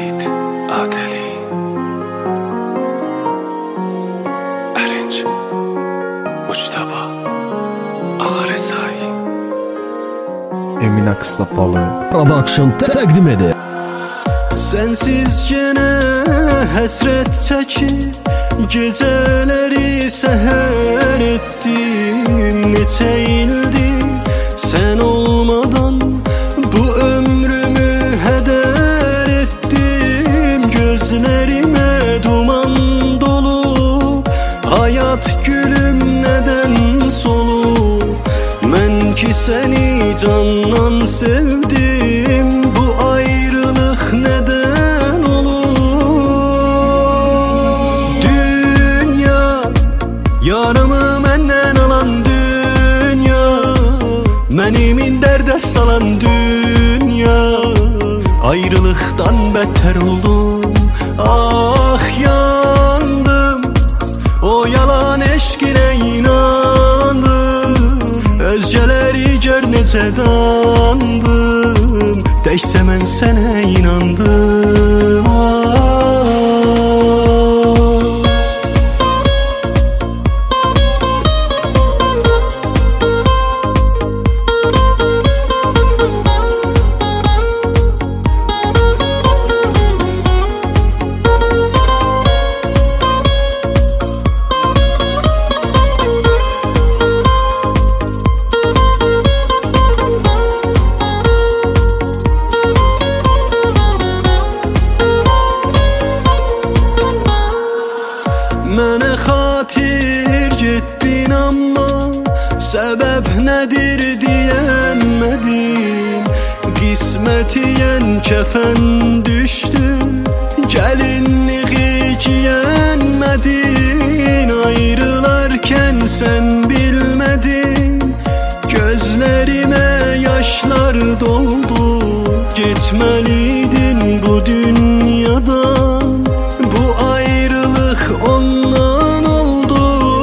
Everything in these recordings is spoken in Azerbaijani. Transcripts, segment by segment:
Vahid Adeli Erinç Muçtaba Ağarezai Emin Aksapalı Production təqdim edir. Sensiz gene həsrət çəkir, gecələri səhər etdim. Neçə ildir sən olmadan bu ömrümü hədər etdim. Gözlərimə duman dolu, hayat gülüm nədən solub? Mən ki səni candan sevdim, bu ayrılıq nədən olur? Dünya, yarımı məndən alan dünya, mənimin dərdə salan dünya. Ayrılıqdan bətər oldum, ah yandım, o yalan eşqinə inandım. Özgələri gör necə dandım, təkcə mən sənə inandım. Mənə xatir getdin amma səbəb nədir deyənmədin. Qismətiyən kəfən düşdü, gəlinliği giyənmədin. Ayrılarkən sən bilmədin, gözlərimə yaşlar doldu. Getməliydin bu dünyadan, bu ayrılıq ondan oldu.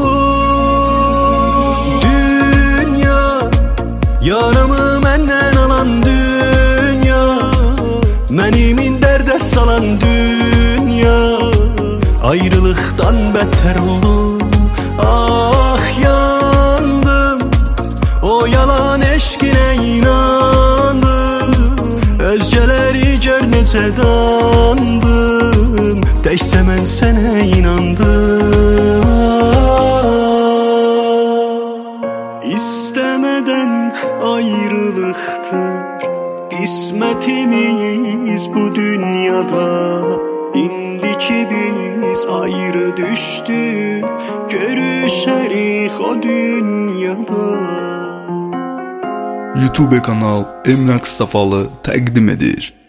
Dünya, yaramı məndən alan dünya, mənimin dərdə salan dünya. Ayrılıqdan bətər oldum, ah yandım, o yalan eşqinə inandım. Özgələri gör necə dandım, təkcə mən sənə inandım. İstəmədən ayrılıqdır qismətimiz bu dünyada. İndiki biz ayrı düşdük, görüşərik o dünyada. YouTube kanal Emin Aksapalı təqdim edir.